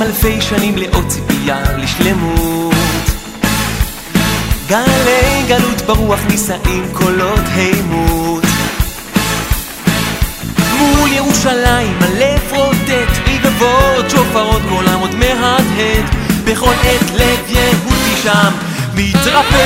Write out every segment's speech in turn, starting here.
אלפי שנים לעוד ציפייה לשלמות. גלי גלות ברוח נישאים קולות הימות. מול ירושלים הלב רוטט, רבבות שופרות קולם עוד מהדהד, בכל עת לב יהודי שם מתרפק.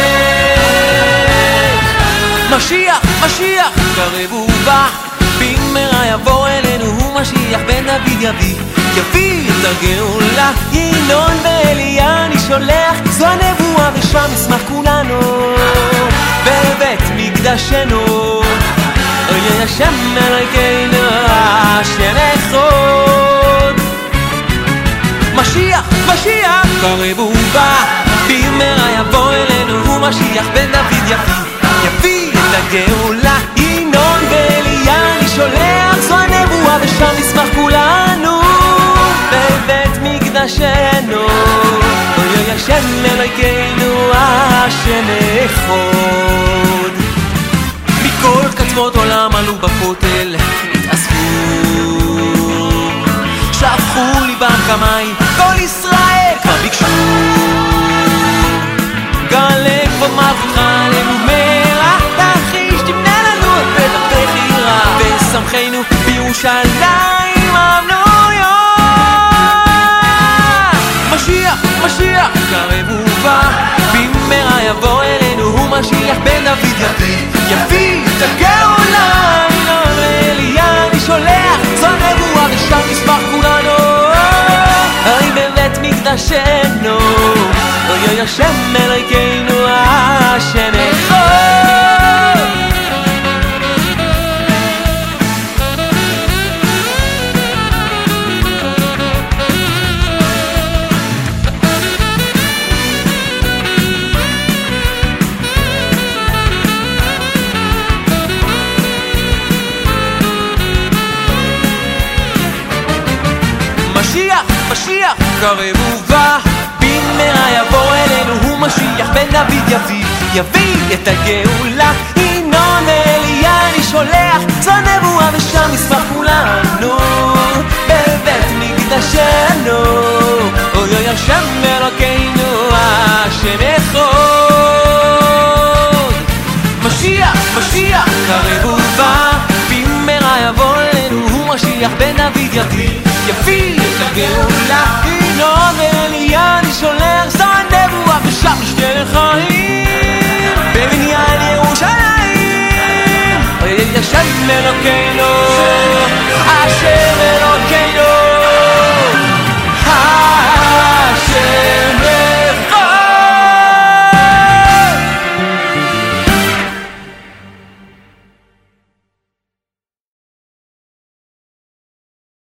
משיח, משיח, קרב ובא, במהרה יבוא אלינו, הוא משיח בן דוד יביא את הגאולה. ינון ואליה אני שולח, זו הנבואה ושם נשמח כולנו בבית מקדשנו. אוי השם אלוהינו השם אחד. משיח, משיח, קרב ובא, במהרה יבוא אלינו, הוא משיח בן דוד יביא את הגאולה. ינון ואליה אני שולח, זו הנבואה ושם נשמח כולנו בבית מקדשנו. אוי השם אלוהינו השם אחד. מכל קצוות עולם עלו בכותל, התאספו, שפכו ליבם כמים, כל ישראל כבר ביקשו. גלה כבוד מלכותך עלינו מהרה, תחיש תבנה לנו את בית הבחירה, ושמחנו בירושלים הבנויה. משיח, משיח, קרב ובא, במהרה יבוא אלינו, הוא משיח בן דוד יביא את הגאולה. ינון ואליה אני שולח, זו הנבואה ושם נשמח כולנו אוי בבית מקדשנו. אוי השם אלוהינו השם אחד. משיח, משיח, קרב ובא, במהרה יבוא אלינו, הוא משיח בן דוד יביא את הגאולה. ינון ואליה אני שולח, זו הנבואה ושם נשמח כולנו בבית מקדשנו. אוי אוי השם אלוהינו השם אחד. משיח, משיח, קרב ובא, במהרה יבוא אלינו, הוא משיח בן דוד יביא את הגאולה. ינון ואליה אני שולח, זו הנבואה ושם נשתה לחיים בבניין ירושלים. אוי השם אלוהינו השם אלוהינו